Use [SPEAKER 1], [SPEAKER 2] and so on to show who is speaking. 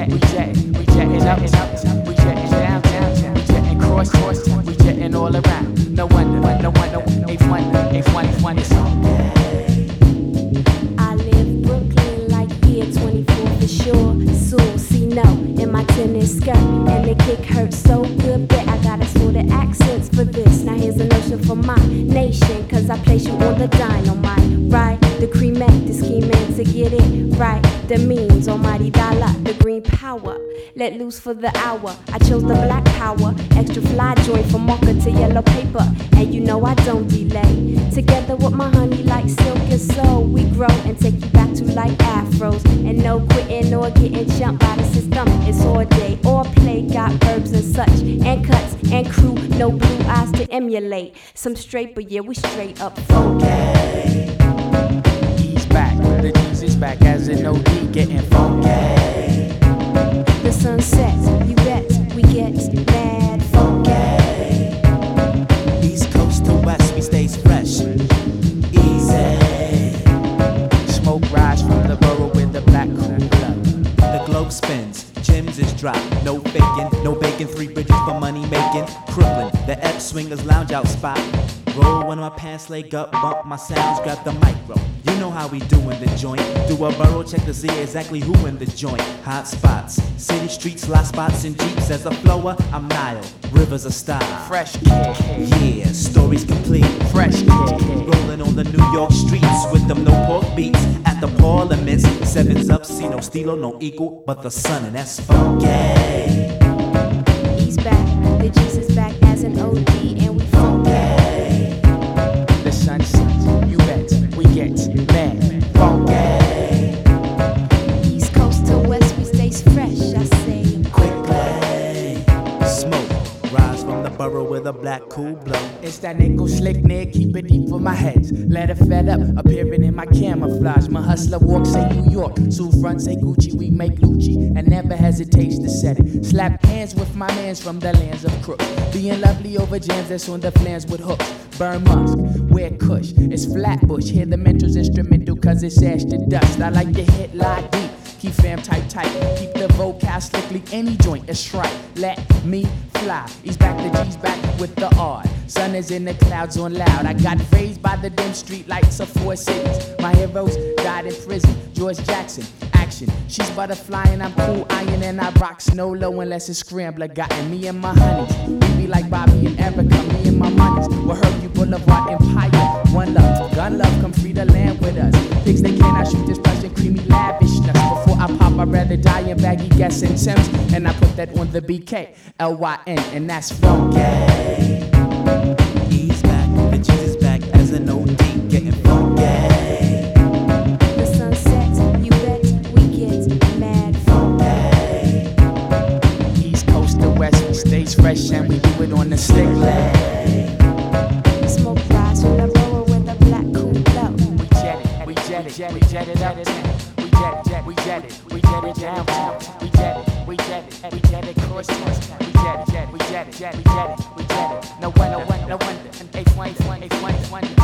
[SPEAKER 1] jetting up, we jetting down, we jetting cross, we jetting all around. No wonder, ain't funny, it's okay.
[SPEAKER 2] I live Brooklyn like year 24 for sure. Soon see no in my tennis skirt, and the kick hurts so good that I gotta sort of accents for this. Now here's a notion for my nation, cause I place you on the dynamite, right? The cremate, the scheming to get it right. The means, almighty dollar, the green power. Let loose for the hour. I chose the black power, extra fly joint from marker to yellow paper. And you know I don't delay. Together with my honey like silk and soul, we grow and take you back to like afros. And no quitting or getting jumped by the system. It's all day, all play, got verbs and such, and cuts and crew, no blue eyes to emulate. Some straight, but yeah, we straight up funky.
[SPEAKER 1] He's back, the G's is back as an OD, getting funky.
[SPEAKER 2] The sun sets, you bet, we get mad funky.
[SPEAKER 3] East coast to west, we stays fresh. Easy.
[SPEAKER 1] Smoke rise from the borough with the black cool blood.
[SPEAKER 3] The globe spins, gems is dropped. No faking, no bacon, 3 bridges for money making. Crooklyn, the Ep swingers lounge out spot. Roll when my pants leg up, bump my sounds, grab the micro. You know how we do in the joint. Do a borough check to see exactly who in the joint. Hot spots, city streets, lot spots and jeeps. As a flower, I'm Nile, rivers of style.
[SPEAKER 1] Fresh kid,
[SPEAKER 3] Yeah, stories complete.
[SPEAKER 1] fresh kid.
[SPEAKER 3] Rolling on the New York streets with them no pork beats. At the parliaments, sevens up, see no stilo, no equal, but the sun, and that's funky.
[SPEAKER 2] He's back, the Jesus back as an OD, and we funky.
[SPEAKER 1] The sun sets, you bet, we get mad funky.
[SPEAKER 2] East coast to west, we stays fresh, I say.
[SPEAKER 3] Quickly, smoke, rise from the borough with a black cool blow.
[SPEAKER 1] It's that nickel slick neck, keep it deep for my heads. Let it fed up, appearing in my camouflage. My hustler walk say New York, Sue front say Gucci, we make Lucci, and never hesitates to set it. Slap hands with my mans from the lands of crooks. Being lovely over jams that's on the flans with hooks. Burn musk, wear kush, it's Flatbush. Hear the mental's instrumental cause it's ash to dust. I like to hit lie deep. Keep fam tight, keep the vocab strictly any joint, it's right, let me fly. He's back, the G's back with the R. Sun is in the clouds on loud. I got raised by the dim street lights of 4 cities. My heroes died in prison, George Jackson, action. She's butterfly and I'm cool iron and I rock snow low unless it's scrambler. Gotten me and my honeys, we be like Bobby and Erica, me and my monies. We'll hurt you Boulevard Empire, one love, gun love, come free the land with us. Pigs they cannot shoot this plush and creamy lavishness. Before I pop, I'd rather die in baggy gas and Sims. And I put that on the BK, LYN, and that's funky.
[SPEAKER 3] He's back, the Jesus back as an OD, getting funky.
[SPEAKER 2] The sun sets, you bet, we get mad funky.
[SPEAKER 1] East coast to west, we stays fresh and we do it on the stick leg.
[SPEAKER 2] Smoke rise from the borough with a black cool blow.
[SPEAKER 1] We jet it, we jet it, we jet it up, we jet it, we jet it, we jet it down, we jet it, we jet it, we jet it cross town, we jet it, we jet it, we jet it, we jet it. No wonder, no wonder, ain't one,